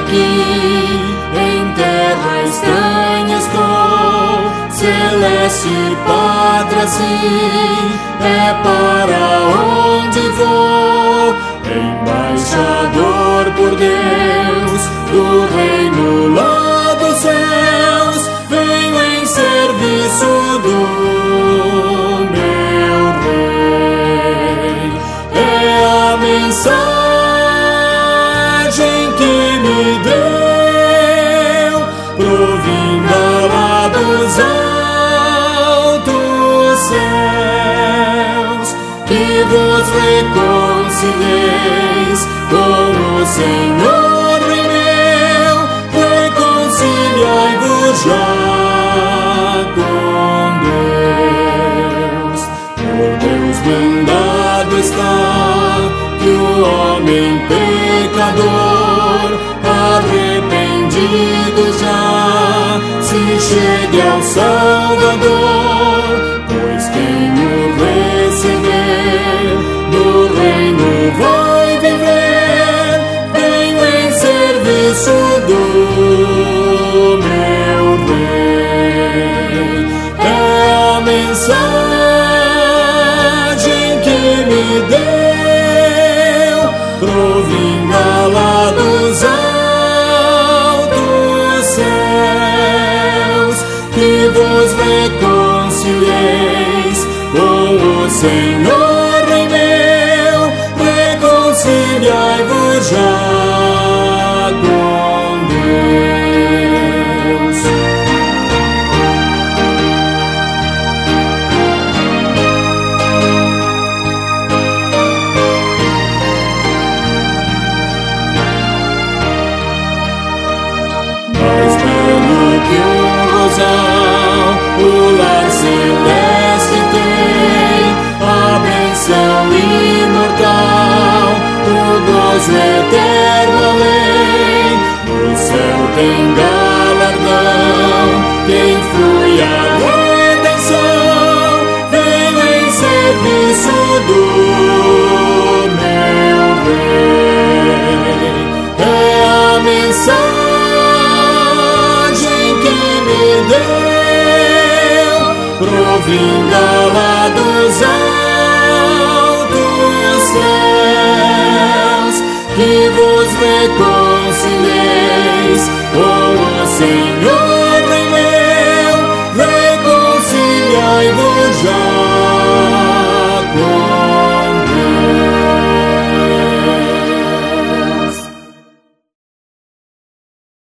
aqui, em terra estranha estou, celeste pátria sim, é para onde vou, embaixador por Deus, do reino lá dos céus, venho em serviço do meu Rei. É a mensagem que me deu, provinda lá dos altos céus, que vos reconcilieis com o Senhor meu, reconciliai-vos já com Deus. Por Deus mandado está que o homem pecador, arrependido já, se chegue ao Salvador, pois quem o receber no reino vai viver. Venho em serviço do meu Rei. É a mensagem que me deu, provinda lá dos altos céus, que vos reconcilieis com o Senhor Rei meu, reconciliai-vos já com Deus. Mais belo que um rosal, o lar celeste tem, a bênção imortal, o gozo eterno além. O céu tem galardão, quem flui a redenção, venho em serviço do meu Rei. É a mensagem que me deu, provinda lá dos altos céus, que vos reconcilieis